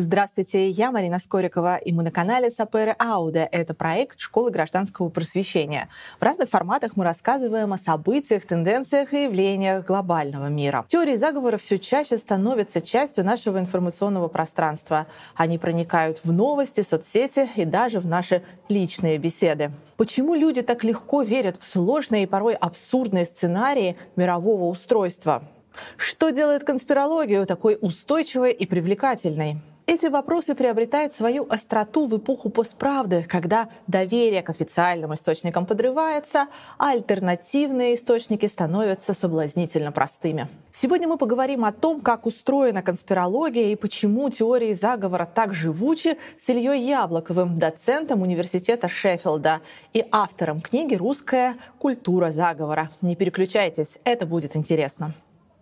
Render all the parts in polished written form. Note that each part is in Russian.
Здравствуйте, я Марина Скорикова, и мы на канале Саперы Ауде. Это проект Школы гражданского просвещения. В разных форматах мы рассказываем о событиях, тенденциях и явлениях глобального мира. Теории заговора все чаще становятся частью нашего информационного пространства. Они проникают в новости, соцсети и даже в наши личные беседы. Почему люди так легко верят в сложные и порой абсурдные сценарии мирового устройства? Что делает конспирологию такой устойчивой и привлекательной? Эти вопросы приобретают свою остроту в эпоху постправды, когда доверие к официальным источникам подрывается, а альтернативные источники становятся соблазнительно простыми. Сегодня мы поговорим о том, как устроена конспирология и почему теории заговора так живучи с Ильей Яблоковым, доцентом университета Шеффилда и автором книги «Русская культура заговора». Не переключайтесь, это будет интересно.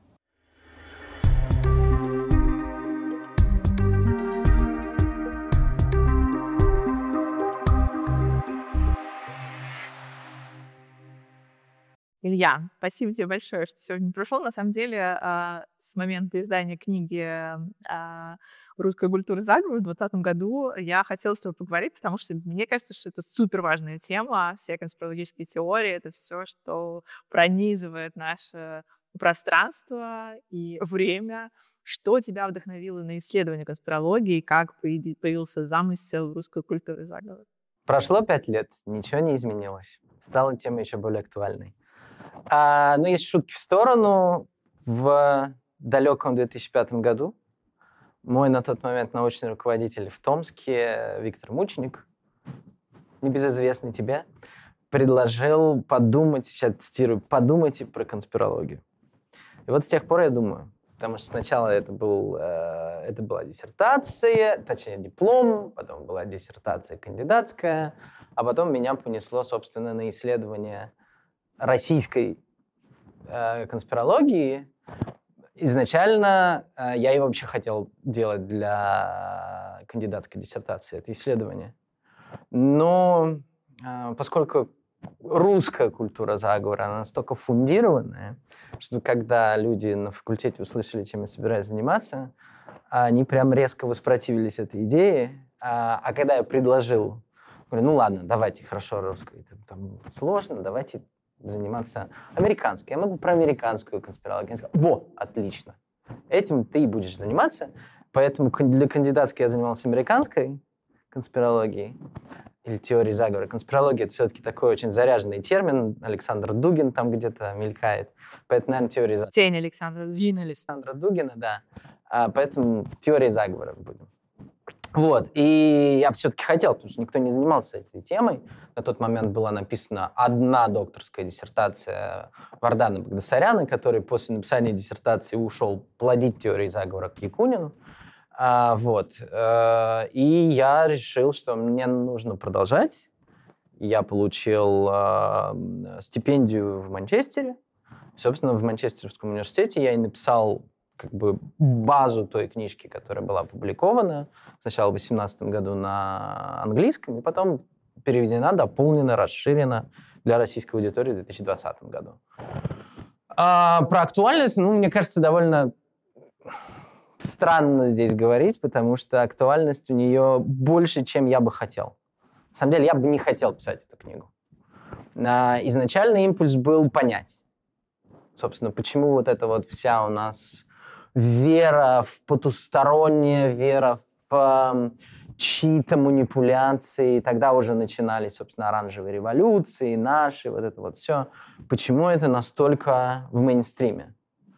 Илья, спасибо тебе большое, что сегодня пришел. На самом деле, с момента издания книги «Русская культура заговора» в 2020 году я хотела с тобой поговорить, потому что мне кажется, что это супер важная тема. Все конспирологические теории — это все, что пронизывает наше пространство и время. Что тебя вдохновило на исследование конспирологии и как появился замысел русской культуры заговора? Прошло 5 лет, ничего не изменилось. Стала тема еще более актуальной. Но если шутки в сторону, в далеком 2005 году мой на тот момент научный руководитель в Томске Виктор Мученик, небезызвестный тебе, предложил подумать, сейчас цитирую, подумайте про конспирологию. И вот с тех пор я думаю, потому что сначала это была диссертация, точнее диплом, потом была диссертация кандидатская, а потом меня понесло, собственно, на исследование российской конспирологии. Изначально я и вообще хотел делать для кандидатской диссертации это исследование. Но поскольку русская культура заговора, она настолько фундированная, что когда люди на факультете услышали, чем я собираюсь заниматься, они прям резко воспротивились этой идее. А когда я предложил, говорю, ну ладно, давайте, хорошо, русской, там сложно, давайте заниматься американской. Я могу про американскую конспирологию. Я сказал, во, отлично. Этим ты и будешь заниматься. Поэтому для кандидатской я занимался американской конспирологией или теорией заговора. Конспирология — это все-таки такой очень заряженный термин. Александр Дугин там где-то мелькает. Поэтому, наверное, теория заговора. Тень Александра Дугина, да. Поэтому теорией заговора будем. Вот, и я все-таки хотел, потому что никто не занимался этой темой. На тот момент была написана одна докторская диссертация Вардана Багдасаряна, который после написания диссертации ушел плодить теории заговора к Якунину. И я решил, что мне нужно продолжать. Я получил стипендию в Манчестере. Собственно, в Манчестерском университете я и написал как бы базу той книжки, которая была опубликована сначала в 2018 году на английском, и потом переведена, дополнена, расширена для российской аудитории в 2020 году. Про актуальность, мне кажется, довольно странно здесь говорить, потому что актуальность у нее больше, чем я бы хотел. На самом деле, я бы не хотел писать эту книгу. Изначальный импульс был понять, собственно, почему вот эта вот вся у нас вера в потустороннее, вера в чьи-то манипуляции. Тогда уже начинались, собственно, оранжевые революции, наши, вот это вот все. Почему это настолько в мейнстриме?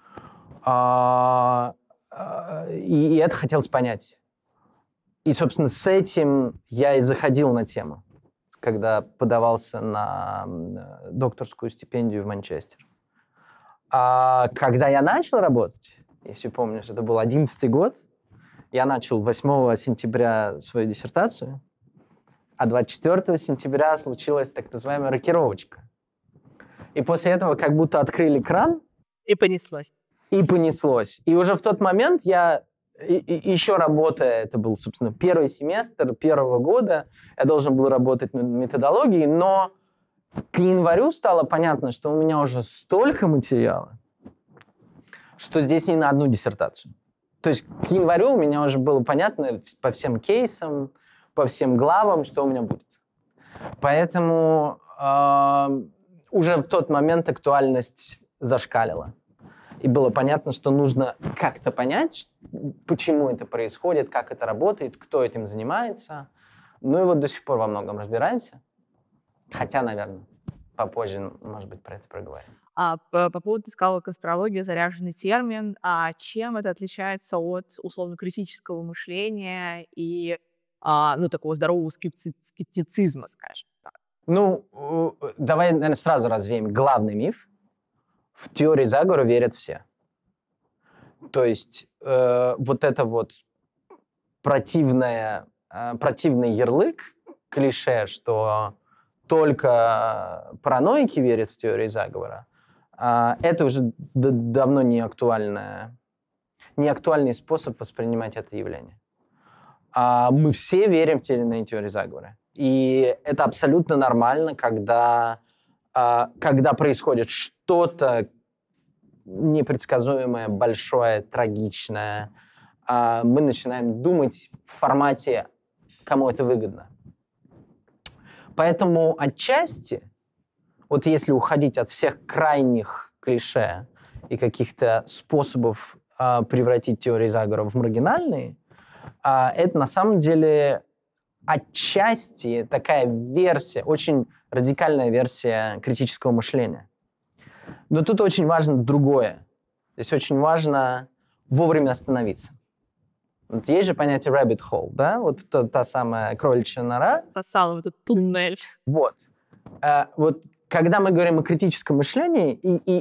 И это хотелось понять. И, собственно, с этим я и заходил на тему, когда подавался на докторскую стипендию в Манчестер. Когда я начал работать, если помнишь, это был 2011 год, я начал 8 сентября свою диссертацию, а 24 сентября случилась так называемая рокировочка. И после этого как будто открыли кран. И понеслось. И уже в тот момент я, еще работая, это был, собственно, первый семестр первого года, я должен был работать над методологией, но к январю стало понятно, что у меня уже столько материала, что здесь не на одну диссертацию. То есть к январю у меня уже было понятно по всем кейсам, по всем главам, что у меня будет. Поэтому уже в тот момент актуальность зашкалила. И было понятно, что нужно как-то понять, почему это происходит, как это работает, кто этим занимается. Ну и вот до сих пор во многом разбираемся. Хотя, наверное, попозже, может быть, про это проговорим. По поводу, ты сказала, конспирология — заряженный термин. А чем это отличается от условно-критического мышления и такого здорового скептицизма, скажем так? Ну, давай, наверное, сразу развеем главный миф. В теории заговора верят все. То есть вот это вот противный ярлык, клише, что только параноики верят в теории заговора, это уже давно не актуальный способ воспринимать это явление. Мы все верим в те или иные теории заговора. И это абсолютно нормально, когда происходит что-то непредсказуемое, большое, трагичное, мы начинаем думать в формате, кому это выгодно. Поэтому отчасти, вот если уходить от всех крайних клише и каких-то способов превратить теории заговора в маргинальные, это на самом деле отчасти такая версия, очень радикальная версия критического мышления. Но тут очень важно другое. Здесь очень важно вовремя остановиться. Вот есть же понятие rabbit hole, да? Вот та самая кроличья нора. Сосала в этот туннель. Вот. Вот когда мы говорим о критическом мышлении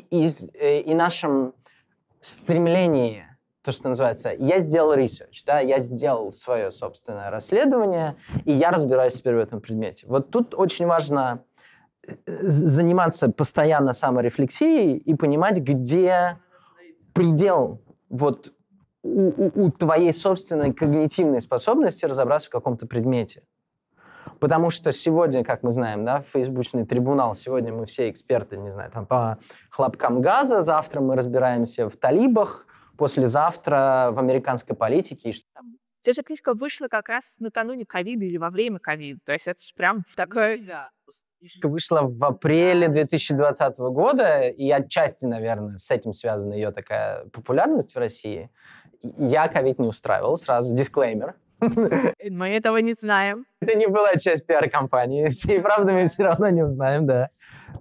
и нашем стремлении, то, что называется, я сделал research, да, я сделал свое собственное расследование, и я разбираюсь теперь в этом предмете. Вот тут очень важно заниматься постоянно саморефлексией и понимать, где предел вот у твоей собственной когнитивной способности разобраться в каком-то предмете. Потому что сегодня, как мы знаем, да, фейсбучный трибунал, сегодня мы все эксперты, не знаю, там по хлопкам газа, завтра мы разбираемся в талибах, послезавтра в американской политике. Эта же книжка вышла как раз накануне ковида или во время ковида. То есть это же прям такое... Книжка вышла в апреле 2020 года, и отчасти, наверное, с этим связана ее такая популярность в России. Я ковид не устраивал, сразу дисклеймер. Мы этого не знаем. Это не была часть пиар-компании. Всей правды мы все равно не узнаем, да.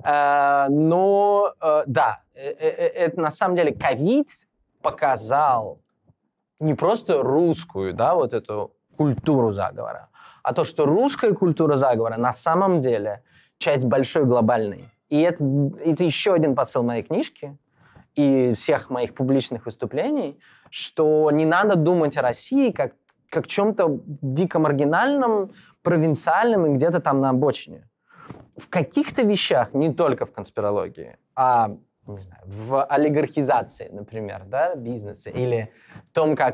Но, да, это на самом деле ковид показал не просто русскую, да, вот эту культуру заговора, а то, что русская культура заговора на самом деле часть большой глобальной. И это еще один посыл моей книжки и всех моих публичных выступлений, что не надо думать о России как чем-то дико маргинальном, провинциальном и где-то там на обочине. В каких-то вещах, не только в конспирологии, а не знаю, в олигархизации, например, да, бизнеса, или в том, как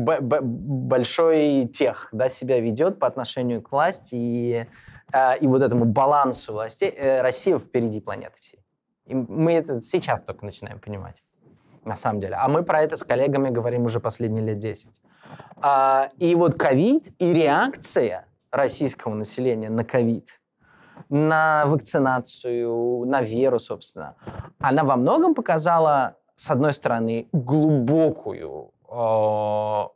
большой тех, да, себя ведет по отношению к власти и вот этому балансу властей, Россия впереди планеты всей. И мы это сейчас только начинаем понимать, на самом деле. А мы про это с коллегами говорим уже последние лет 10. И вот ковид и реакция российского населения на ковид, на вакцинацию, на веру, собственно, она во многом показала, с одной стороны, глубокое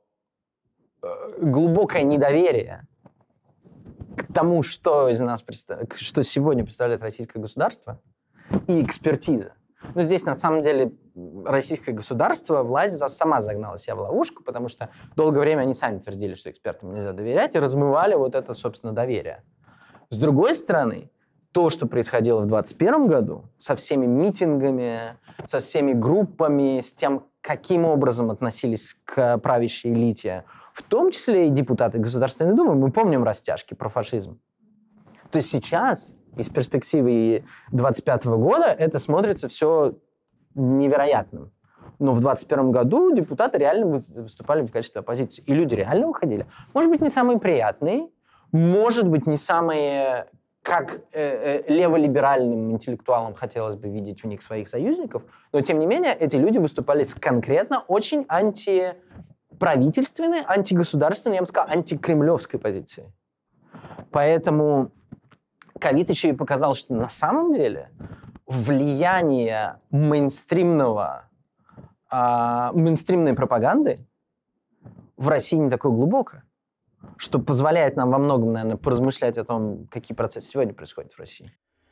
недоверие к тому, что сегодня представляет российское государство, и экспертиза. Но здесь, на самом деле, российское государство, власть сама загнала себя в ловушку, потому что долгое время они сами твердили, что экспертам нельзя доверять, и размывали вот это, собственно, доверие. С другой стороны, то, что происходило в 2021 году, со всеми митингами, со всеми группами, с тем, каким образом относились к правящей элите, в том числе и депутаты Государственной Думы, мы помним растяжки про фашизм. То есть сейчас, из перспективы 2025 года, это смотрится все невероятным. Но в 2021 году депутаты реально выступали в качестве оппозиции. И люди реально выходили. Может быть, не самые приятные, может быть, не самые, как леволиберальным интеллектуалам хотелось бы видеть в них своих союзников, но, тем не менее, эти люди выступали с конкретно очень антипопулярными правительственной, антигосударственной, я бы сказал, антикремлевской позиции. Поэтому ковид еще и показал, что на самом деле влияние мейнстримной пропаганды в России не такое глубокое, что позволяет нам во многом, наверное, поразмышлять о том, какие процессы сегодня происходят в России.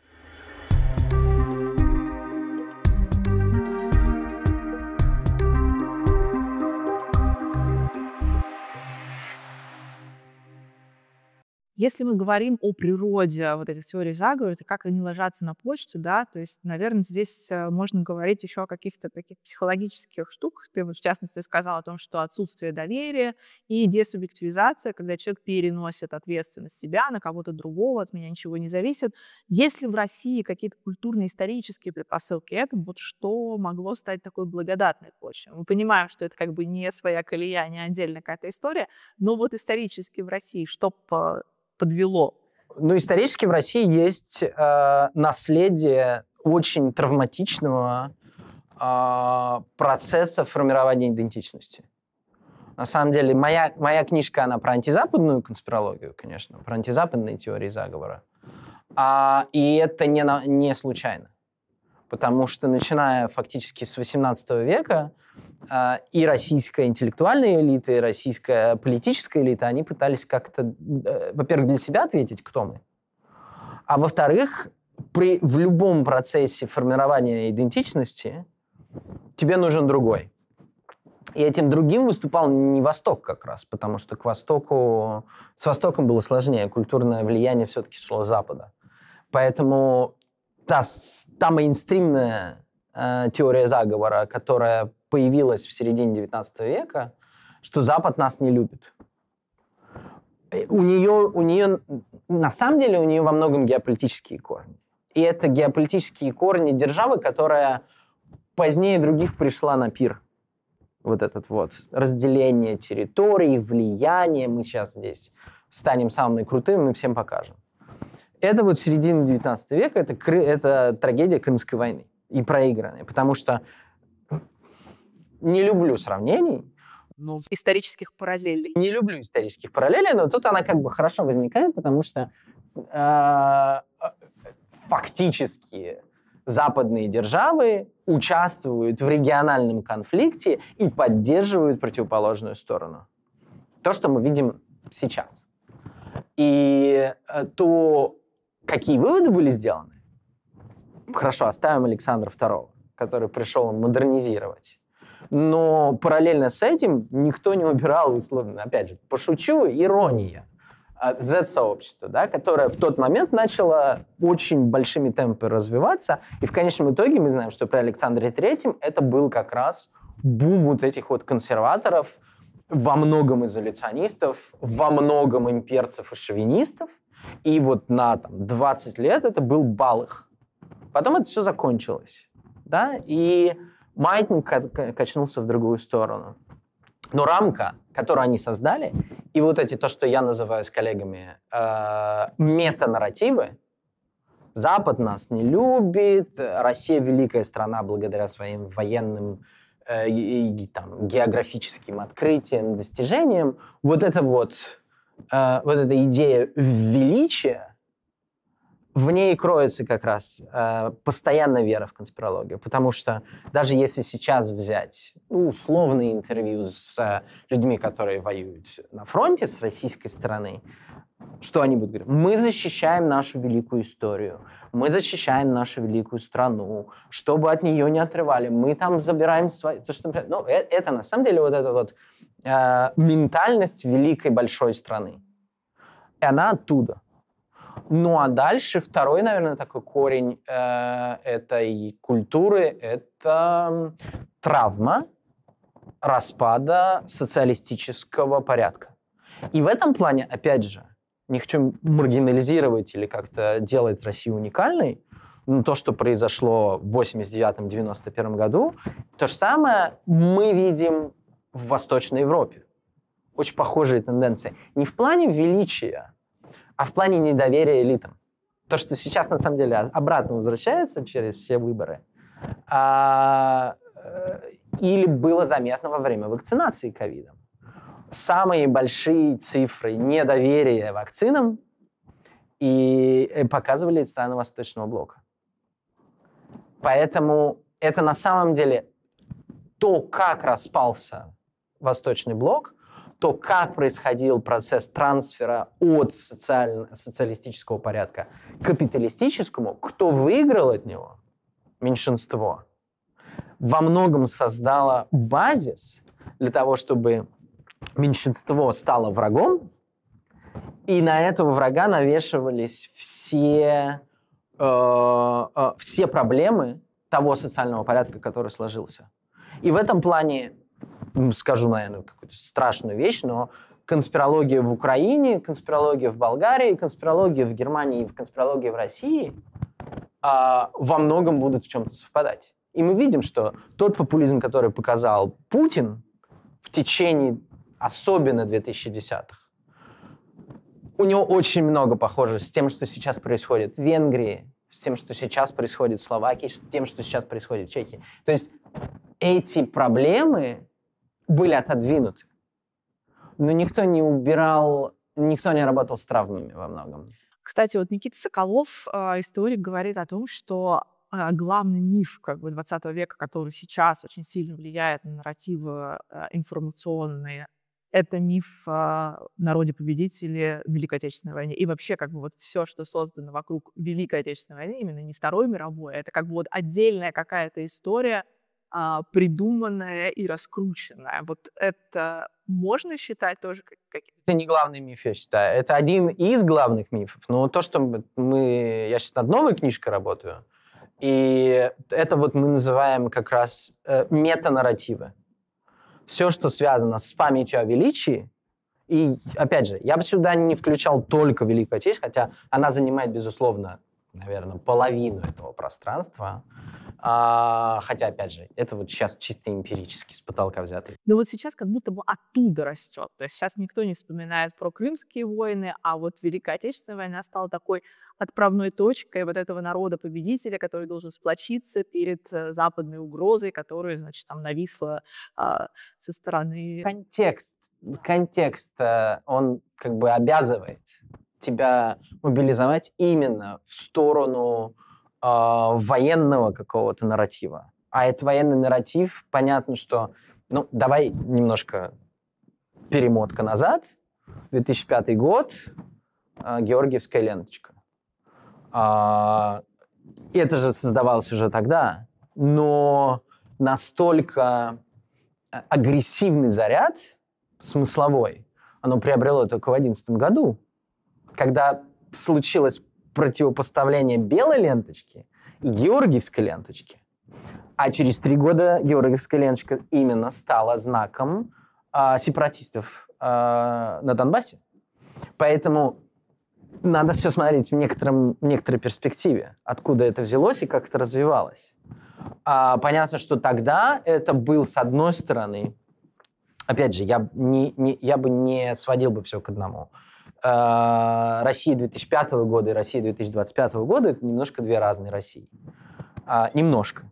Если мы говорим о природе вот этих теорий заговора, и как они ложатся на почту, да, то есть, наверное, здесь можно говорить еще о каких-то таких психологических штуках. Ты вот, в частности, сказал о том, что отсутствие доверия и десубъективизация, когда человек переносит ответственность себя на кого-то другого, от меня ничего не зависит. Есть ли в России какие-то культурно-исторические предпосылки этому, вот что могло стать такой благодатной почвой? Мы понимаем, что это как бы не своя колея, не отдельная какая-то история, но вот исторически в России что подвело? Ну, исторически в России есть наследие очень травматичного процесса формирования идентичности. На самом деле, моя книжка, она про антизападную конспирологию, конечно, про антизападные теории заговора. И это не случайно. Потому что, начиная фактически с XVIII века, и российская интеллектуальная элита, и российская политическая элита, они пытались как-то, во-первых, для себя ответить, кто мы, а во-вторых, в любом процессе формирования идентичности тебе нужен другой. И этим другим выступал не Восток как раз, потому что с Востоком было сложнее, культурное влияние все-таки шло с Запада. Поэтому та мейнстримная теория заговора, которая появилась в середине XIX века, что Запад нас не любит. У нее, на самом деле, у нее во многом геополитические корни. И это геополитические корни державы, которая позднее других пришла на пир. Вот этот вот разделение территорий, влияние. Мы сейчас здесь станем самыми крутыми, мы всем покажем. Это вот середина XIX века, это трагедия Крымской войны и проигранная, потому что не люблю сравнений. Исторических параллелей. Не люблю исторических параллелей, но тут она как бы хорошо возникает, потому что фактически западные державы участвуют в региональном конфликте и поддерживают противоположную сторону. То, что мы видим сейчас. И то, какие выводы были сделаны, хорошо, оставим Александра II, который пришел модернизировать. Но параллельно с этим никто не убирал, условно, опять же, пошучу, ирония Z-сообщества, да, которое в тот момент начало очень большими темпами развиваться. И в конечном итоге мы знаем, что при Александре III это был как раз бум вот этих вот консерваторов, во многом изоляционистов, во многом имперцев и шовинистов. И вот на 20 лет это был бал их. Потом это все закончилось. Да? И маятник качнулся в другую сторону. Но рамка, которую они создали, и вот эти, то, что я называю с коллегами, метанарративы, Запад нас не любит, Россия великая страна благодаря своим военным и географическим открытиям, достижениям, вот эта идея величия, в ней кроется как раз постоянная вера в конспирологию. Потому что даже если сейчас взять условные интервью с людьми, которые воюют на фронте с российской стороны, что они будут говорить? Мы защищаем нашу великую историю, мы защищаем нашу великую страну, чтобы от нее не отрывали, мы там забираем свои... Это на самом деле вот эта вот ментальность великой большой страны. И она оттуда. Ну а дальше второй, наверное, такой корень этой культуры – это травма распада социалистического порядка. И в этом плане, опять же, не хочу маргинализировать или как-то делать Россию уникальной, но то, что произошло в 1989-1991 году, то же самое мы видим в Восточной Европе. Очень похожие тенденции. Не в плане величия, а в плане недоверия элитам. То, что сейчас, на самом деле, обратно возвращается через все выборы, или было заметно во время вакцинации ковидом. самые большие цифры недоверия вакцинам и показывали страны Восточного блока. Поэтому это на самом деле то, как распался Восточный блок, то, как происходил процесс трансфера от социалистического порядка к капиталистическому, кто выиграл от него, меньшинство, во многом создало базис для того, чтобы меньшинство стало врагом, и на этого врага навешивались все проблемы того социального порядка, который сложился. И в этом плане, скажу, наверное, какую-то страшную вещь, но конспирология в Украине, конспирология в Болгарии, конспирология в Германии и конспирология в России во многом будут в чем-то совпадать. И мы видим, что тот популизм, который показал Путин в течение, особенно 2010-х, у него очень много похоже с тем, что сейчас происходит в Венгрии, с тем, что сейчас происходит в Словакии, с тем, что сейчас происходит в Чехии. То есть эти проблемы были отодвинуты. Но никто не убирал, никто не работал с травмами во многом. Кстати, вот Никита Соколов, историк, говорит о том, что главный миф как бы 20 века, который сейчас очень сильно влияет на нарративы информационные, это миф о народе-победителе в Великой Отечественной войне. И вообще как бы вот все, что создано вокруг Великой Отечественной войны, именно не Второй мировой, это как бы вот отдельная какая-то история, придуманная и раскрученная. Вот это можно считать тоже каким-то... Это не главный миф, я считаю. Это один из главных мифов. Но то, что я сейчас над новой книжкой работаю, и это вот мы называем как раз метанарративы. Все, что связано с памятью о величии, и, опять же, я бы сюда не включал только Великую Отечественную, хотя она занимает, безусловно, наверное, половину этого пространства. Хотя, опять же, это вот сейчас чисто эмпирически, с потолка взятый. Но вот сейчас как будто бы оттуда растет. То есть сейчас никто не вспоминает про Крымские войны, а вот Великая Отечественная война стала такой отправной точкой вот этого народа-победителя, который должен сплочиться перед западной угрозой, которая, значит, там нависла со стороны... Контекст, он как бы обязывает тебя мобилизовать именно в сторону военного какого-то нарратива. А этот военный нарратив, понятно, что... Ну, давай немножко перемотка назад. 2005 год, Георгиевская ленточка. Это же создавалось уже тогда, но настолько агрессивный заряд, смысловой, оно приобрело только в 2011 году, когда случилось противопоставление белой ленточки и георгиевской ленточки. А через 3 года георгиевская ленточка именно стала знаком сепаратистов на Донбассе. Поэтому надо все смотреть в некоторой перспективе, откуда это взялось и как это развивалось. Понятно, что тогда это был, с одной стороны, опять же, я бы не сводил бы все к одному. Россия 2005 года и Россия 2025 года – это немножко две разные России. Немножко.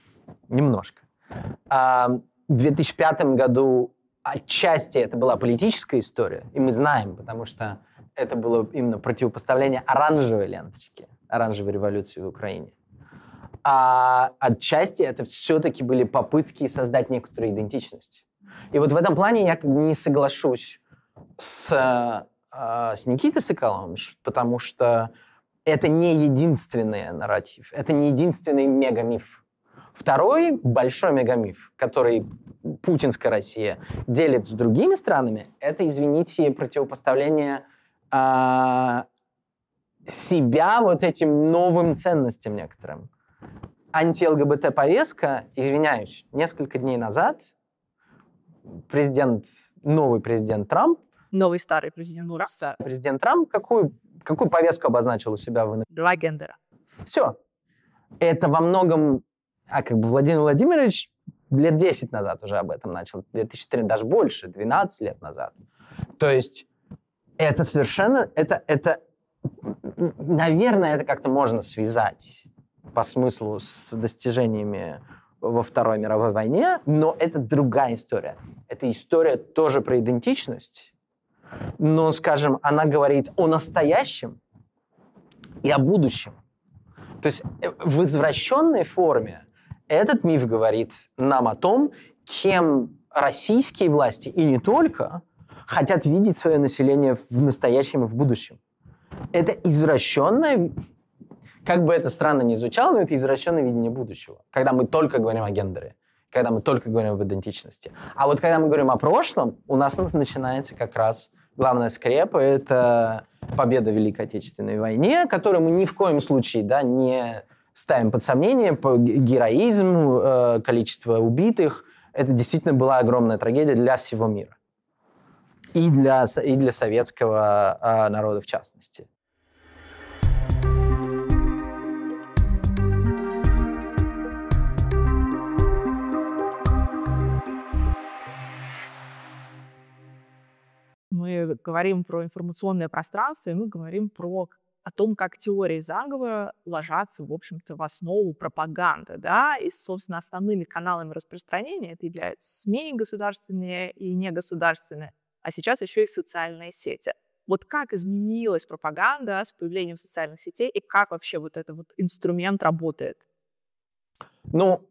В 2005 году отчасти это была политическая история, и мы знаем, потому что это было именно противопоставление оранжевой ленточки, оранжевой революции в Украине. А отчасти это все-таки были попытки создать некоторую идентичность. И вот в этом плане я не соглашусь с Никитой Соколовым, потому что это не единственный нарратив, это не единственный мегамиф. Второй большой мегамиф, который путинская Россия делит с другими странами, это, извините, противопоставление себя вот этим новым ценностям некоторым. Анти-ЛГБТ-повестка, извиняюсь, несколько дней назад новый президент Трамп, Новый старый президент, президент Трамп какую повестку обозначил у себя в... 2 гендера. Все. Это во многом... Владимир Владимирович лет 10 назад уже об этом начал. 2003, даже больше, 12 лет назад. То есть это совершенно... Наверное, это как-то можно связать по смыслу с достижениями во Второй мировой войне, но это другая история. Это история тоже про идентичность, но, скажем, она говорит о настоящем и о будущем. То есть в извращенной форме этот миф говорит нам о том, кем российские власти, и не только, хотят видеть свое население в настоящем и в будущем. Это извращенное, как бы это странно ни звучало, но это извращенное видение будущего, когда мы только говорим о гендере, когда мы только говорим об идентичности. А вот когда мы говорим о прошлом, у нас начинается как раз главная скрепа — это победа в Великой Отечественной войне, которую мы ни в коем случае, да, не ставим под сомнение, героизм, количество убитых. Это действительно была огромная трагедия для всего мира. И для советского народа в частности. Мы говорим про информационное пространство, и мы говорим о том, как теории заговора ложатся, в общем-то, в основу пропаганды, да, и, собственно, основными каналами распространения это являются СМИ государственные и негосударственные, а сейчас еще и социальные сети. Вот как изменилась пропаганда с появлением социальных сетей, и как вообще вот этот вот инструмент работает? Ну,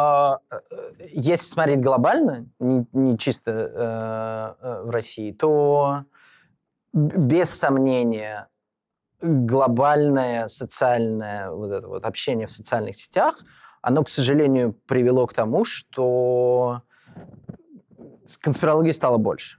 если смотреть глобально, не чисто в России, то без сомнения глобальное социальное вот это вот общение в социальных сетях, оно, к сожалению, привело к тому, что конспирологии стало больше.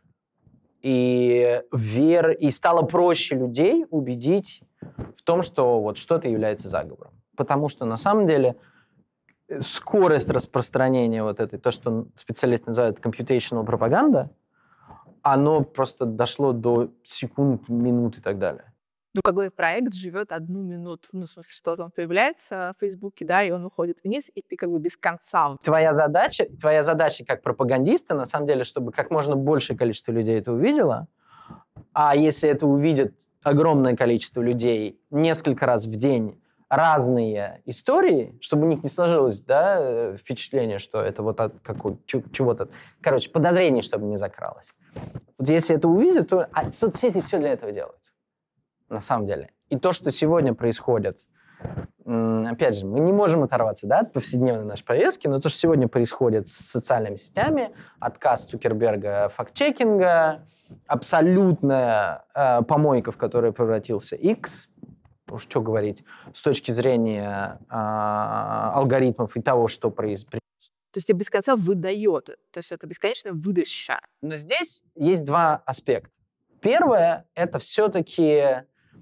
И стало проще людей убедить в том, что вот что-то является заговором. Потому что на самом деле скорость распространения вот этой, то, что специалисты называют computational пропаганда, оно просто дошло до секунд, минут и так далее. Ну, как бы проект живет 1 минуту. Ну, в смысле, что-то он появляется в Фейсбуке, да, и он уходит вниз, и ты как бы без конца. Твоя задача как пропагандиста, на самом деле, чтобы как можно большее количество людей это увидело, а если это увидит огромное количество людей несколько раз в день, разные истории, чтобы у них не сложилось, да, впечатление, что это вот от чего-то... Короче, подозрений, чтобы не закралось. Вот если это увидят, то соцсети все для этого делают. На самом деле. И то, что сегодня происходит, опять же, мы не можем оторваться, да, от повседневной нашей повестки, но то, что сегодня происходит с социальными сетями, отказ Цукерберга факт-чекинга, абсолютная помойка, в которую превратился X, уж что говорить, с точки зрения алгоритмов и того, что происходит. То есть тебе без конца выдает. То есть это бесконечная выдача. Но здесь есть два аспекта. Первое, это все-таки...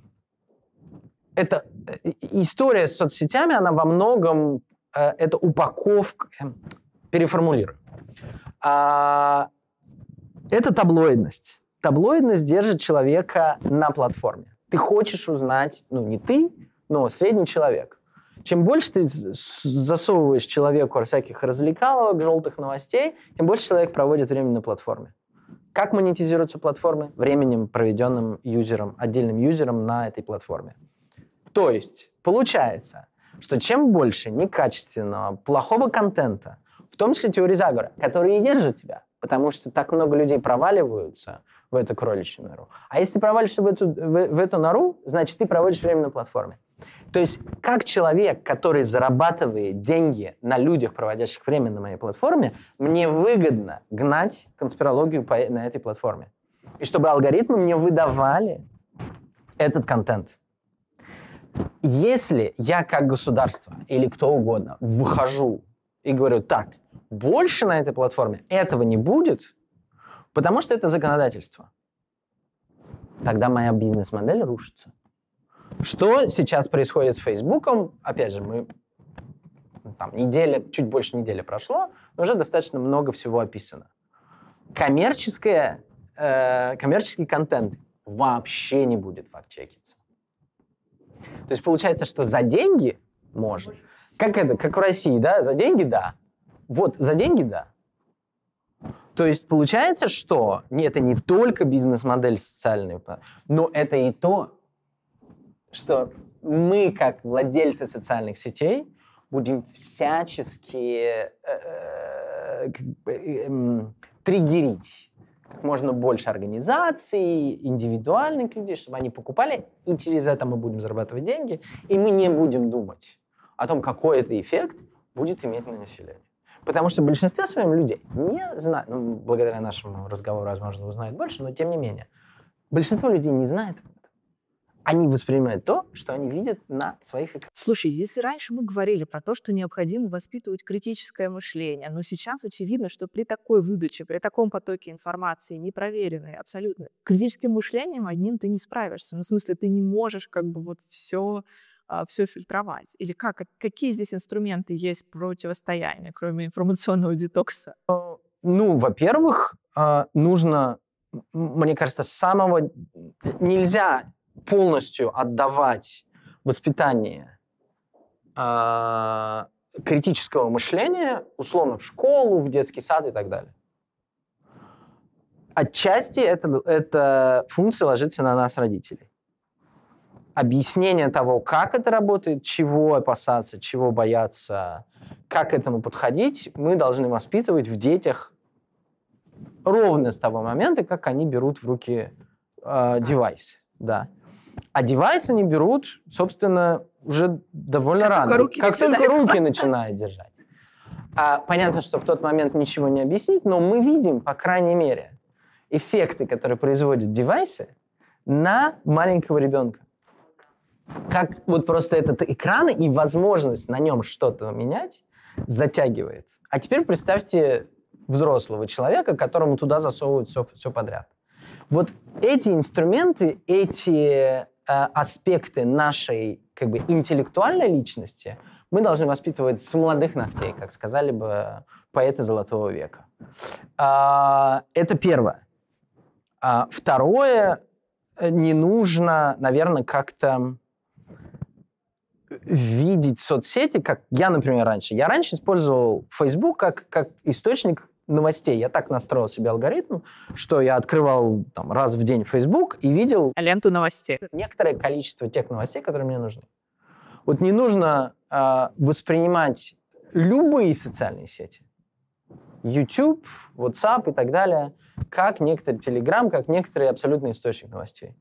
Это история с соцсетями, она во многом... это упаковка... Переформулирую. Это таблоидность. Таблоидность держит человека на платформе. Ты хочешь узнать, ну, не ты, но средний человек. Чем больше ты засовываешь человеку всяких развлекаловок, желтых новостей, тем больше человек проводит время на платформе. Как монетизируются платформы? Временем, проведенным юзером, отдельным юзером на этой платформе. То есть получается, что чем больше некачественного, плохого контента, в том числе теории заговора, которые и держат тебя, потому что так много людей проваливаются в эту кроличью нору. А если ты провалишься в эту нору, значит, ты проводишь время на платформе. То есть как человек, который зарабатывает деньги на людях, проводящих время на моей платформе, мне выгодно гнать конспирологию на этой платформе. И чтобы алгоритмы мне выдавали этот контент. Если я как государство или кто угодно выхожу и говорю, так, больше на этой платформе этого не будет, потому что это законодательство, тогда моя бизнес-модель рушится. Что сейчас происходит с Фейсбуком? Опять же, чуть больше недели прошло, но уже достаточно много всего описано. Коммерческий контент вообще не будет факт-чекиться. То есть получается, что за деньги можно. Как в России, да? За деньги – да. Вот, за деньги – да. То есть получается, что это не только бизнес-модель социальная, но это и то, что мы, как владельцы социальных сетей, будем всячески триггерить как можно больше организаций, индивидуальных людей, чтобы они покупали, и через это мы будем зарабатывать деньги, и мы не будем думать о том, какой это эффект будет иметь на население. Потому что большинство своих людей не знают, ну, благодаря нашему разговору, возможно, узнают больше, но тем не менее, большинство людей не знает об этом. Они воспринимают то, что они видят на своих экранах. Слушай, если раньше мы говорили про то, что необходимо воспитывать критическое мышление, но сейчас очевидно, что при такой выдаче, при таком потоке информации, непроверенной абсолютно, критическим мышлением одним ты не справишься. Ну, в смысле, ты не можешь как бы вот все фильтровать. Или какие здесь инструменты есть противостояния, кроме информационного детокса? Ну, во-первых, нужно, мне кажется, нельзя полностью отдавать воспитание критического мышления, условно, в школу, в детский сад и так далее. Отчасти эта функция ложится на нас, родителей. Объяснение того, как это работает, чего опасаться, чего бояться, как к этому подходить, мы должны воспитывать в детях ровно с того момента, как они берут в руки девайс. Да. А девайс они берут, собственно, уже довольно рано. Как только руки начинают держать. Понятно, что в тот момент ничего не объяснить, но мы видим, по крайней мере, эффекты, которые производят девайсы на маленького ребенка. Как вот просто этот экран и возможность на нем что-то менять затягивает. А теперь представьте взрослого человека, которому туда засовывают все подряд. Вот эти инструменты, эти аспекты нашей как бы интеллектуальной личности мы должны воспитывать с молодых ногтей, как сказали бы поэты Золотого века. Это первое. Второе, не нужно, наверное, как-то видеть соцсети, как я, например, раньше. Я раньше использовал Facebook как источник новостей. Я так настроил себе алгоритм, что я открывал раз в день Facebook и видел ленту новостей. Некоторое количество тех новостей, которые мне нужны. Вот не нужно воспринимать любые социальные сети, YouTube, WhatsApp и так далее, как некоторый Telegram, как некоторый абсолютный источник новостей.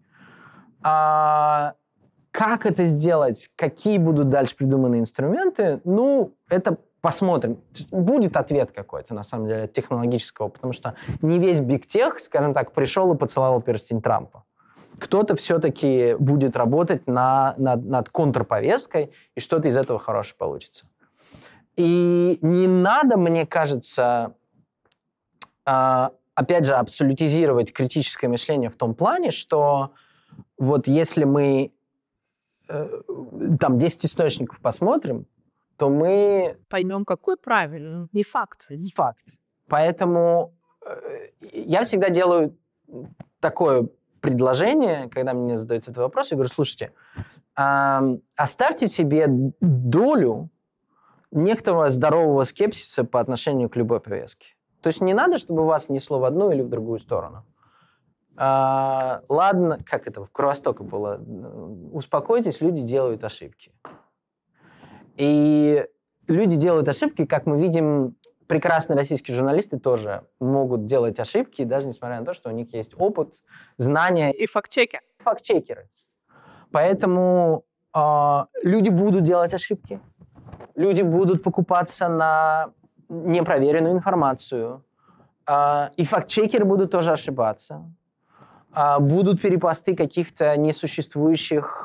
Как это сделать, какие будут дальше придуманы инструменты, ну, это посмотрим. Будет ответ какой-то, на самом деле, технологического, потому что не весь бигтех, скажем так, пришел и поцеловал перстень Трампа. Кто-то все-таки будет работать над контрповесткой, и что-то из этого хорошее получится. И не надо, мне кажется, опять же, абсолютизировать критическое мышление в том плане, что вот если мы там 10 источников посмотрим, то мы... Поймем, какой правильный, не факт. Не факт. Поэтому я всегда делаю такое предложение, когда мне задают этот вопрос, я говорю, слушайте, оставьте себе долю некоторого здорового скепсиса по отношению к любой повестке. То есть не надо, чтобы вас несло в одну или в другую сторону. Ладно, как это в Кровостоке было, успокойтесь, люди делают ошибки. И люди делают ошибки, как мы видим, прекрасные российские журналисты тоже могут делать ошибки, даже несмотря на то, что у них есть опыт, знания. И фактчекеры. Фактчекеры. Поэтому люди будут делать ошибки. Люди будут покупаться на непроверенную информацию. И фактчекеры будут тоже ошибаться. Будут перепосты каких-то несуществующих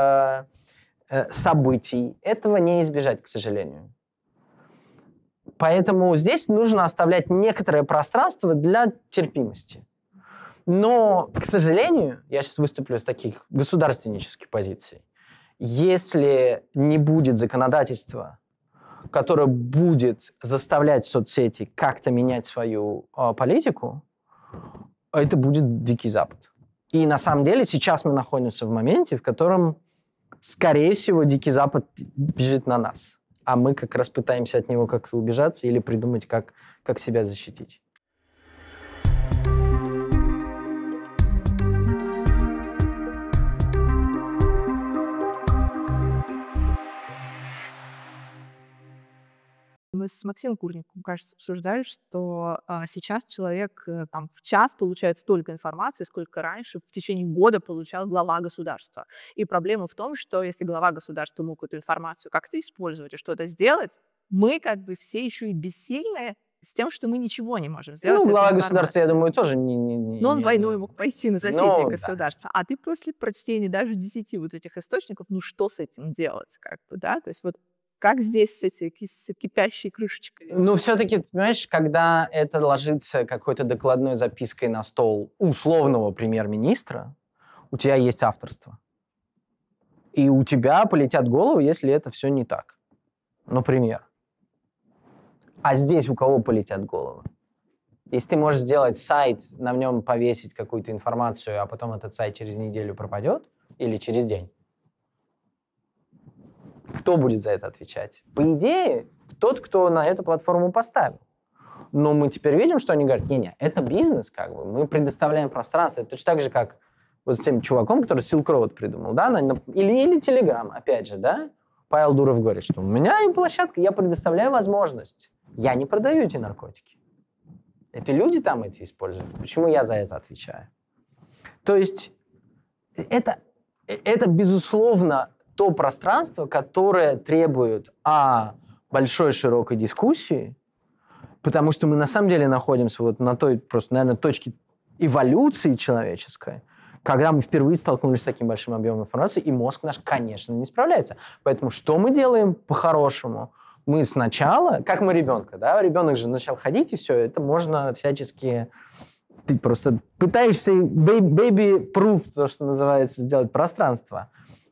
событий. Этого не избежать, к сожалению. Поэтому здесь нужно оставлять некоторое пространство для терпимости. Но, к сожалению, я сейчас выступлю с таких государственнических позиций, если не будет законодательства, которое будет заставлять соцсети как-то менять свою политику, это будет Дикий Запад. И на самом деле сейчас мы находимся в моменте, в котором, скорее всего, Дикий Запад бежит на нас. А мы как раз пытаемся от него как-то убежаться или придумать, как себя защитить. Мы с Максимом Курником, кажется, обсуждали, что сейчас человек там в час получает столько информации, сколько раньше в течение года получал глава государства. И проблема в том, что если глава государства мог эту информацию как-то использовать и что-то сделать, мы как бы все еще и бессильны с тем, что мы ничего не можем сделать с этой глава государства, я информацией. думаю, тоже не... Но он войной мог пойти на соседнее Ну, да. государство. А ты после прочтения даже 10 вот этих источников, ну что с этим делать, как бы, да? То есть вот как здесь с этой кипящей крышечкой? Ну, все-таки, ты понимаешь, когда это ложится какой-то докладной запиской на стол условного премьер-министра, у тебя есть авторство. И у тебя полетят головы, если это все не так. Например. А здесь у кого полетят головы? Если ты можешь сделать сайт, на нем повесить какую-то информацию, а потом этот сайт через неделю пропадет, или через день, кто будет за это отвечать? По идее, тот, кто на эту платформу поставил. Но мы теперь видим, что они говорят, не-не, это бизнес, как бы, мы предоставляем пространство. Это точно так же, как вот с тем чуваком, который Silk Road придумал, да, или Telegram, опять же, да. Павел Дуров говорит, что у меня и площадка, я предоставляю возможность. Я не продаю эти наркотики. Это люди там эти используют. Почему я за это отвечаю? То есть это безусловно, то пространство, которое требует большой широкой дискуссии, потому что мы на самом деле находимся вот на той, просто, наверное, точке эволюции человеческой, когда мы впервые столкнулись с таким большим объемом информации, и мозг наш, конечно, не справляется. Поэтому что мы делаем по-хорошему? Мы сначала, как мы ребенка, да, ребенок же начал ходить, и все, это можно всячески... Ты просто пытаешься baby-proof, то, что называется, сделать пространство.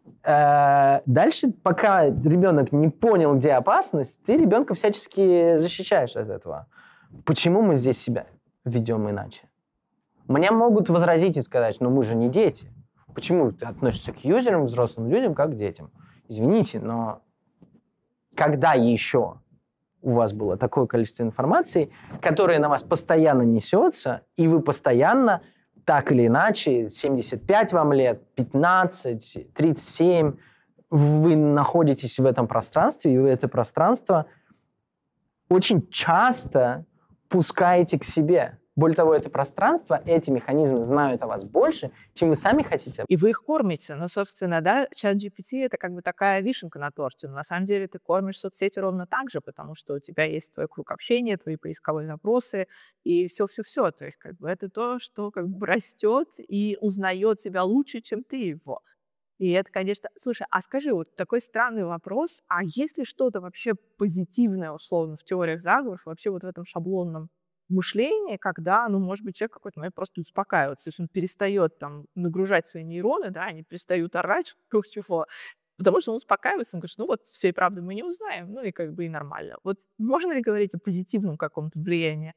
Дальше, пока ребенок не понял, где опасность, ты ребенка всячески защищаешь от этого. Почему мы здесь себя ведем иначе? Мне могут возразить и сказать, но мы же не дети. Почему ты относишься к юзерам, взрослым людям, как к детям? Извините, но когда еще у вас было такое количество информации, которое на вас постоянно несется, и вы постоянно, так или иначе, 75 вам лет, 15, 37, вы находитесь в этом пространстве, и вы это пространство очень часто пускаете к себе. Более того, это пространство, эти механизмы знают о вас больше, чем вы сами хотите. И вы их кормите. Ну, собственно, да, ChatGPT — это как бы такая вишенка на торте. Но на самом деле ты кормишь соцсети ровно так же, потому что у тебя есть твой круг общения, твои поисковые запросы и все-все-все. То есть как бы это то, что как бы растет и узнает тебя лучше, чем ты его. И это, конечно... Слушай, а скажи, вот такой странный вопрос. А есть ли что-то вообще позитивное, условно, в теориях заговоров, вообще вот в этом шаблонном мышление, когда, ну, может быть, человек в какой-то момент просто успокаивается, то есть он перестает там нагружать свои нейроны, да, они перестают орать вокруг него, потому что он успокаивается, он говорит, ну вот всей правды мы не узнаем, ну и как бы и нормально. Вот можно ли говорить о позитивном каком-то влиянии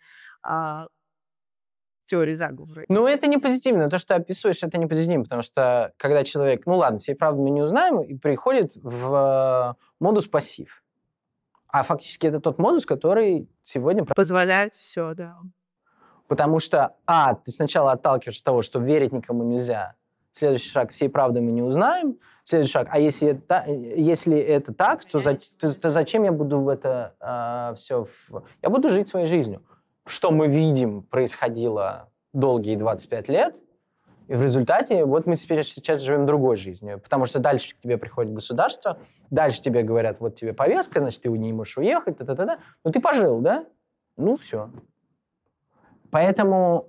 теории заговора? Ну, это не позитивно. То, что ты описываешь, это не позитивно, потому что когда человек, ну ладно, всей правды мы не узнаем, и приходит в модус пассив. А фактически это тот модус, который сегодня... Позволяет все, да. Потому что, ты сначала отталкиваешься от того, что верить никому нельзя. Следующий шаг, всей правды мы не узнаем. Следующий шаг, а если это так, то зачем я буду в это все... Я буду жить своей жизнью. Что мы видим происходило долгие 25 лет, и в результате вот мы теперь сейчас живем другой жизнью, потому что дальше к тебе приходит государство, дальше тебе говорят, вот тебе повестка, значит, ты не можешь уехать, та-та-та-та. Ну, ты пожил, да? Ну, все. Поэтому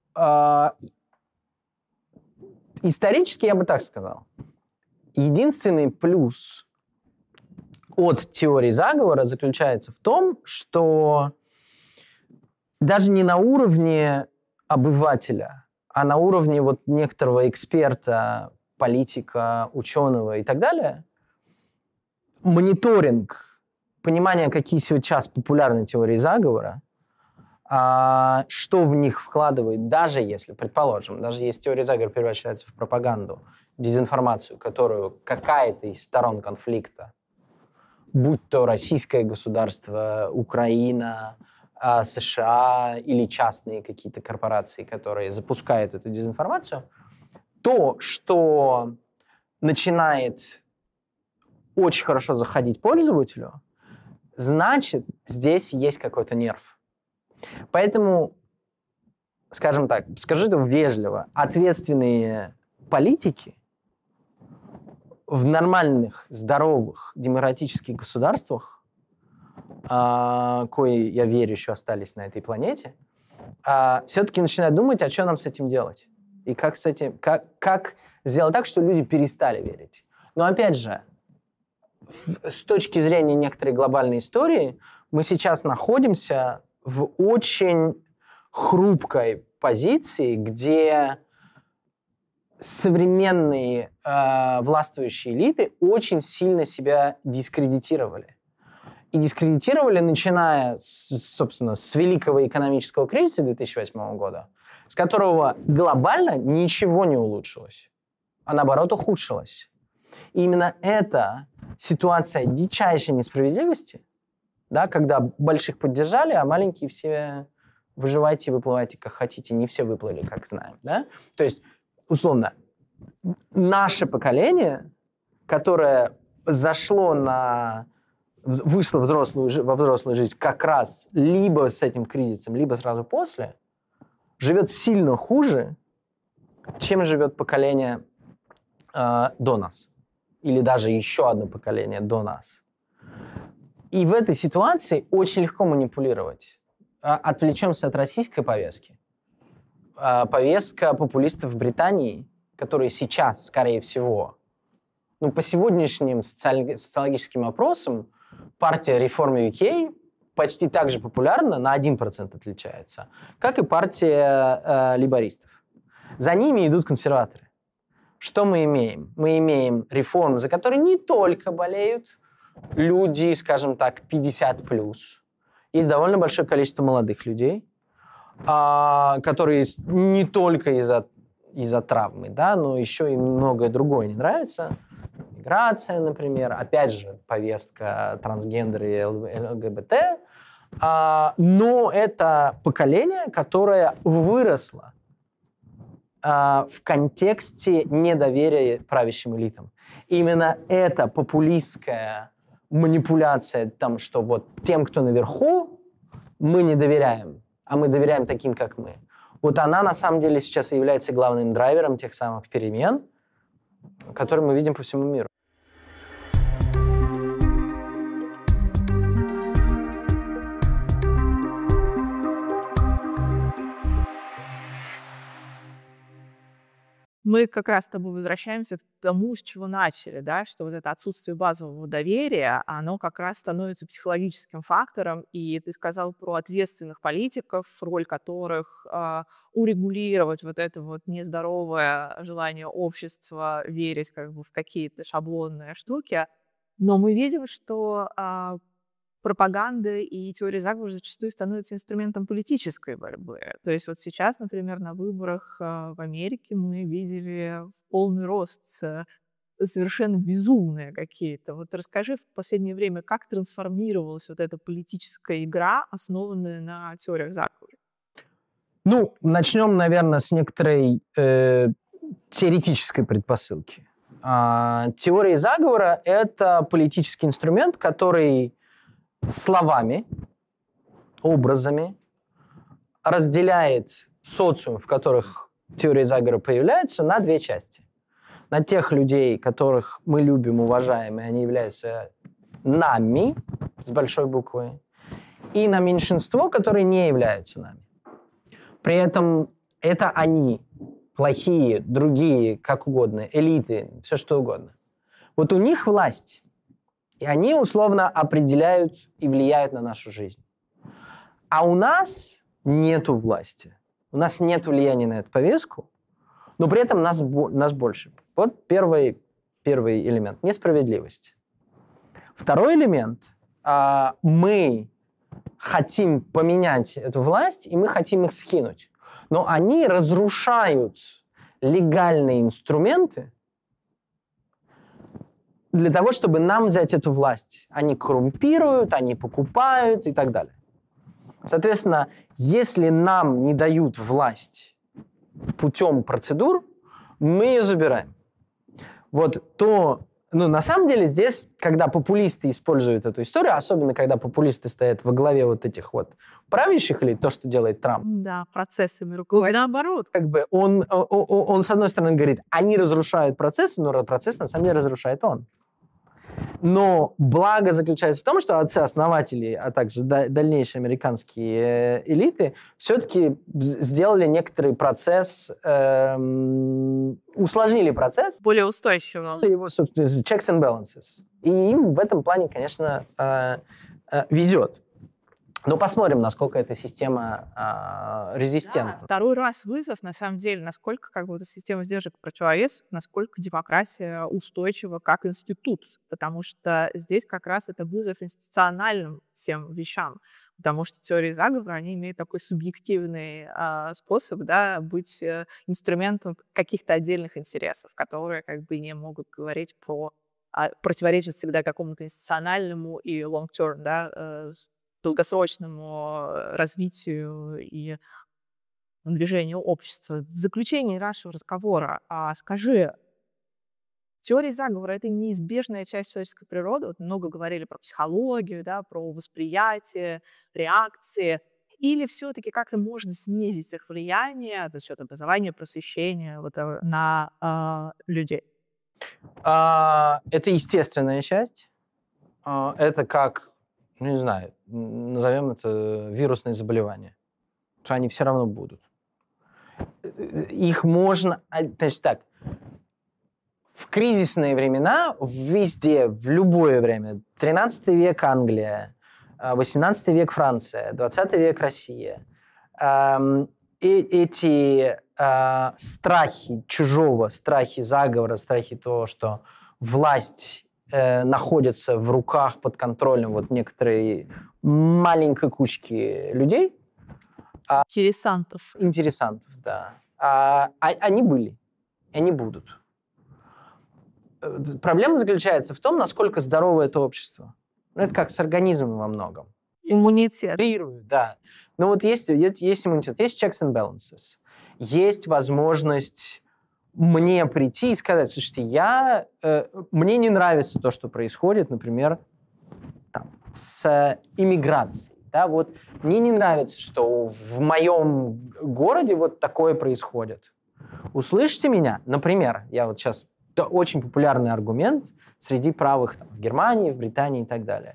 исторически я бы так сказал. Единственный плюс от теории заговора заключается в том, что даже не на уровне обывателя, а на уровне вот некоторого эксперта, политика, ученого и так далее, мониторинг, понимание, какие сейчас популярны теории заговора, что в них вкладывает, даже если, предположим, даже если теория заговора превращается в пропаганду, дезинформацию, которую какая-то из сторон конфликта, будь то российское государство, Украина, США или частные какие-то корпорации, которые запускают эту дезинформацию, то, что начинает очень хорошо заходить пользователю, значит, здесь есть какой-то нерв. Поэтому, скажем так, скажу это вежливо, ответственные политики в нормальных, здоровых, демократических государствах, кои, я верю, еще остались на этой планете, все-таки начинают думать, а что нам с этим делать? И как с этим, как сделать так, что люди перестали верить. Но опять же, с точки зрения некоторой глобальной истории, мы сейчас находимся в очень хрупкой позиции, где современные властвующие элиты очень сильно себя дискредитировали. И дискредитировали, начиная, собственно, с великого экономического кризиса 2008 года, с которого глобально ничего не улучшилось, а наоборот ухудшилось. И именно эта ситуация дичайшей несправедливости, да, когда больших поддержали, а маленькие все выживайте, выплывайте как хотите, не все выплыли, как знаем. Да? То есть, условно, наше поколение, которое вышло во взрослую жизнь как раз либо с этим кризисом, либо сразу после, живет сильно хуже, чем живет поколение до нас. Или даже еще одно поколение до нас. И в этой ситуации очень легко манипулировать. Отвлечемся от российской повестки. Повестка популистов в Британии, которые сейчас, скорее всего, по сегодняшним социологическим опросам, партия Reform UK почти так же популярна, на 1% отличается, как и партия лейбористов. За ними идут консерваторы. Что мы имеем? Мы имеем реформы, за которые не только болеют люди, скажем так, 50+. Есть довольно большое количество молодых людей, которые не только из-за травмы, да, но еще и многое другое не нравится. Миграция, например, опять же, повестка трансгендера и ЛГБТ. Но это поколение, которое выросло в контексте недоверия правящим элитам. Именно эта популистская манипуляция, там, что вот тем, кто наверху, мы не доверяем, а мы доверяем таким, как мы. Вот она на самом деле сейчас и является главным драйвером тех самых перемен, которые мы видим по всему миру. Мы как раз с тобой возвращаемся к тому, с чего начали, да, что вот это отсутствие базового доверия, оно как раз становится психологическим фактором, и ты сказал про ответственных политиков, роль которых урегулировать вот это вот нездоровое желание общества верить как бы в какие-то шаблонные штуки, но мы видим, что пропаганда и теория заговора зачастую становятся инструментом политической борьбы. То есть вот сейчас, например, на выборах в Америке мы видели в полный рост совершенно безумные какие-то. Вот расскажи в последнее время, как трансформировалась вот эта политическая игра, основанная на теориях заговора? Начнем, наверное, с некоторой теоретической предпосылки. Теория заговора — это политический инструмент, который словами, образами разделяет социум, в которых теория заговора появляется, на две части. На тех людей, которых мы любим, уважаем, и они являются нами, с большой буквы, и на меньшинство, которые не являются нами. При этом это они, плохие, другие, как угодно, элиты, все что угодно. Вот у них власть. И они условно определяют и влияют на нашу жизнь. А у нас нету власти. У нас нет влияния на эту повестку, но при этом нас больше. Вот первый элемент – несправедливость. Второй элемент – мы хотим поменять эту власть, и мы хотим их скинуть. Но они разрушают легальные инструменты, для того, чтобы нам взять эту власть. Они коррумпируют, они покупают и так далее. Соответственно, если нам не дают власть путем процедур, мы ее забираем. Вот то Ну, на самом деле, здесь, когда популисты используют эту историю, особенно когда популисты стоят во главе вот этих вот правящих элит, то, что делает Трамп, Да, процессами руководить. Наоборот. как бы он, с одной стороны, говорит, они разрушают процессы, но процесс, на самом деле, разрушает он. Но благо заключается в том, что отцы-основатели, а также дальнейшие американские элиты все-таки сделали некоторый процесс, усложнили процесс. Более устойчиво. Его, собственно, checks and balances. И им в этом плане, конечно, везет. Но посмотрим, насколько эта система резистентна. Да. Второй раз вызов, на самом деле, насколько как бы эта система сдержек противовес, насколько демократия устойчива как институт. Потому что здесь как раз это вызов институциональным всем вещам. Потому что теории заговора, они имеют такой субъективный способ, да, быть инструментом каких-то отдельных интересов, которые как бы не могут говорить противоречат всегда какому-то институциональному и long-term, да, долгосрочному развитию и движению общества. В заключении нашего разговора скажи, теория заговора — это неизбежная часть человеческой природы? Вот много говорили про психологию, да, про восприятие, реакции. Или все-таки как-то можно снизить их влияние за счет образования, просвещения вот, на людей? Это естественная часть. Это как, не знаю, назовем это вирусные заболевания. Потому что они все равно будут. Их можно... Значит так, в кризисные времена везде, в любое время, 13 век Англия, 18 век Франция, 20 век Россия, эти страхи чужого, страхи заговора, страхи того, что власть находится в руках под контролем вот некоторой маленькой кучки людей. Интересантов, да. Они были, и они будут. Проблема заключается в том, насколько здорово это общество. Это как с организмом во многом. Иммунитет. Да. Но вот есть иммунитет, есть checks and balances. Есть возможность мне прийти и сказать, слушайте, мне не нравится то, что происходит, например, там, с иммиграцией. Да, вот мне не нравится, что в моем городе вот такое происходит. Услышьте меня. Например, я вот сейчас... Это очень популярный аргумент среди правых там, в Германии, в Британии и так далее.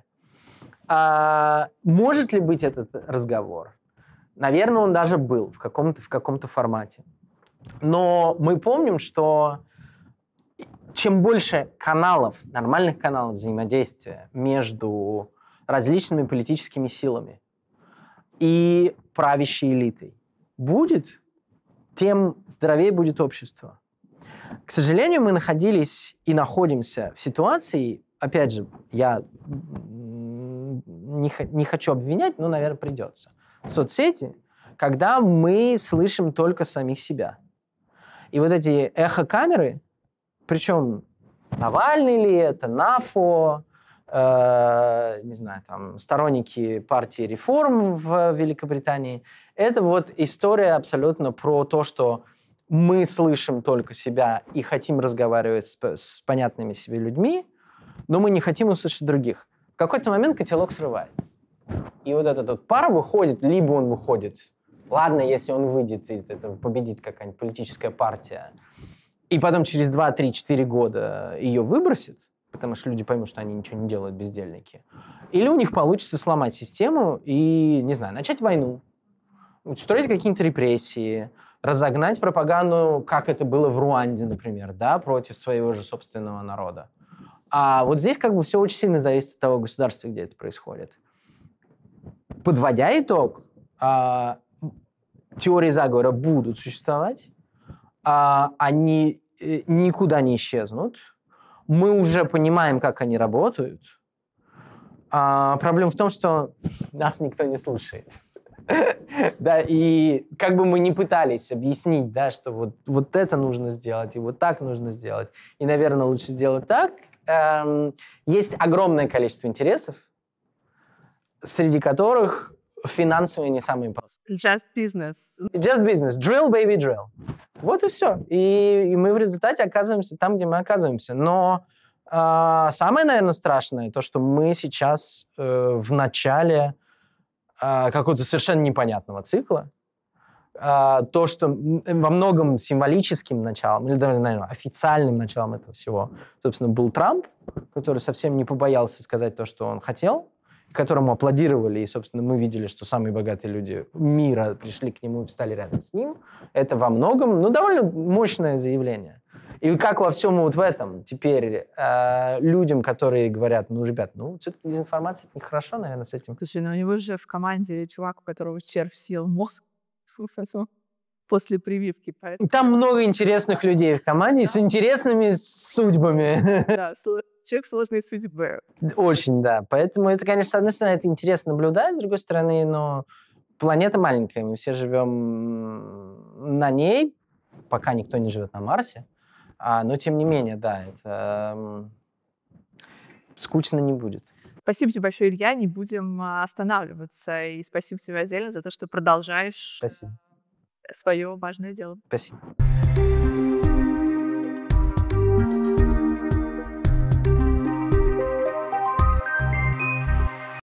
Может ли быть этот разговор? Наверное, он даже был в каком-то формате. Но мы помним, что чем больше каналов, нормальных каналов взаимодействия между различными политическими силами и правящей элитой будет, тем здоровее будет общество. К сожалению, мы находились и находимся в ситуации, опять же, я не хочу обвинять, но, наверное, придется. Соцсети, когда мы слышим только самих себя. И вот эти эхокамеры, причем Навальный ли это, НАФО, не знаю, там, сторонники партии реформ в Великобритании, это вот история абсолютно про то, что мы слышим только себя и хотим разговаривать с понятными себе людьми, но мы не хотим услышать других. В какой-то момент котелок срывает. И вот этот вот пар выходит, либо он выходит, ладно, если он выйдет, и это победит какая-нибудь политическая партия, и потом через 2, 3, 4 года ее выбросит, потому что люди поймут, что они ничего не делают, бездельники, или у них получится сломать систему и, не знаю, начать войну, устроить какие-то репрессии, разогнать пропаганду, как это было в Руанде, например, да, против своего же собственного народа. А вот здесь как бы все очень сильно зависит от того государства, где это происходит. Подводя итог, теории заговора будут существовать, они никуда не исчезнут. Мы уже понимаем, как они работают. Проблема в том, что нас никто не слушает. Да, и как бы мы ни пытались объяснить, да, что вот это нужно сделать, и вот так нужно сделать, и, наверное, лучше сделать так, есть огромное количество интересов, среди которых финансовые не самые простые. Just business. Just business. Drill, baby, drill. Вот и все. И мы в результате оказываемся там, где мы оказываемся. Но Самое, наверное, страшное, то, что мы сейчас в начале какого-то совершенно непонятного цикла. То, что во многом символическим началом, или, наверное, официальным началом этого всего, собственно, был Трамп, который совсем не побоялся сказать то, что он хотел, которому аплодировали, и, собственно, мы видели, что самые богатые люди мира пришли к нему и встали рядом с ним. Это во многом, довольно мощное заявление. И как во всем вот в этом теперь людям, которые говорят, ребят, все-таки дезинформация — это нехорошо, наверное, с этим. Слушай, у него же в команде чувак, у которого червь съел мозг после прививки. Поэтому... Там много интересных людей в команде с интересными судьбами. Да, человек сложной судьбы. Очень, да. Поэтому это, конечно, с одной стороны, это интересно наблюдать, с другой стороны, планета маленькая, мы все живем на ней, пока никто не живет на Марсе. Но, тем не менее, да, это скучно не будет. Спасибо тебе большое, Илья. Не будем останавливаться. И спасибо тебе отдельно за то, что продолжаешь свое важное дело. Спасибо.